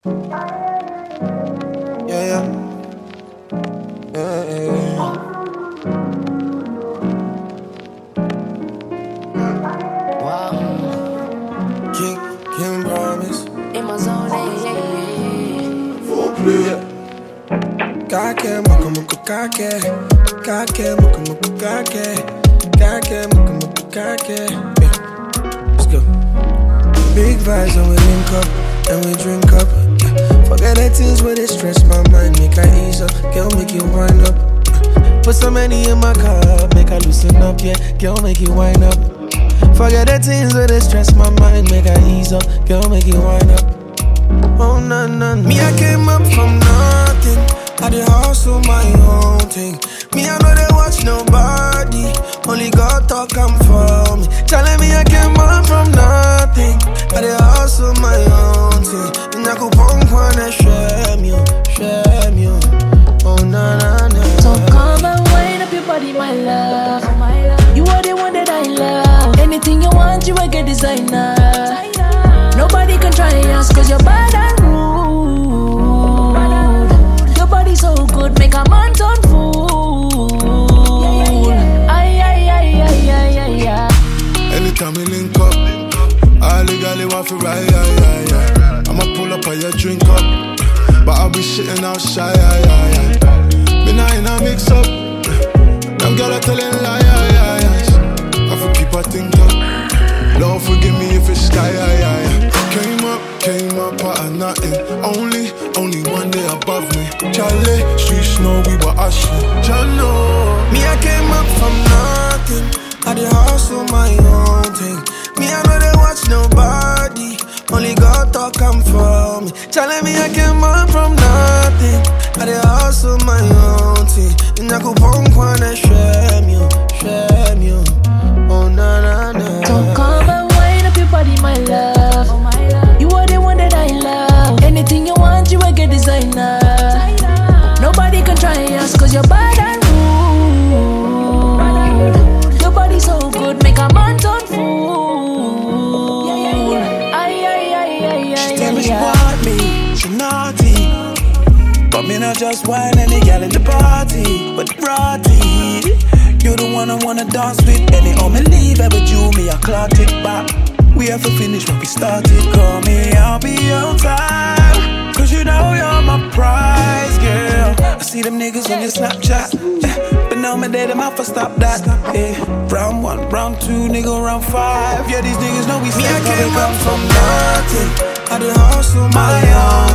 Yeah, yeah. Wow. King promise. In my zone, Yeah. Kake, muku muku kake. Kake, muku muku kake. Kake, muku muku kake. Yeah. Let's go. Big vibes and we link up and we drink up. Yeah. Forget the things where they stress my mind, make I ease up. Girl, make you wind up. Put some money in my cup, make I loosen up. Yeah, girl, make you wind up. Forget the things where they stress my mind, make I ease up. Girl, make you wind up. Oh, nah, nah, nah. Me, I came up from nothing. I did hustle my own thing. Me, I know they watch nobody. Only God talk come for me. Telling me I came up from nothing. I did hustle my own thing. And I could punk one and shame you. Oh, nah, nah, nah. so come and wind up your body, my love. You are the one that I love. Anything you want, you will get designer. Nobody can try us, cause you're bad and rude. Your body so good, make a man turn fool. Ay. Anytime we link up, I legally want to ride, yeah. I'ma pull up on your drink up, but I'll be shitting out shy, Me not in a mix up, them girls are telling lies, I for keep her think up, Lord forgive me if it's sky, Came up out of nothing, only one day above me. Charlie, streets know we were ashing, know. Me, I came up from nothing. I did hustle my own thing. Me, I know they watch nobody. Only God talk come for me. Telling me I came up from nothing. I did hustle my own thing. And I could punk one and shame you. Oh, nah, nah, nah. So come and wind up your body, my love. You are the one that I love. Anything you want, you will get designer. Nobody can try us, cause you're bad and rude. Your body so good, make a man turn fool. She tell me she want me, she naughty. But me not just whine any gal in the party, but rotty. You the one I wanna dance with. Any me leave ever you, me I clock it back. We have to finish what we started. Call me, I'll be on time. Cause you know you're my prize, girl. I see them niggas on your Snapchat, but now my day them out for stop that. Round 1, round 2, nigga, round 5. Yeah, these niggas know we Me, I came up from nothing. I did hustle my own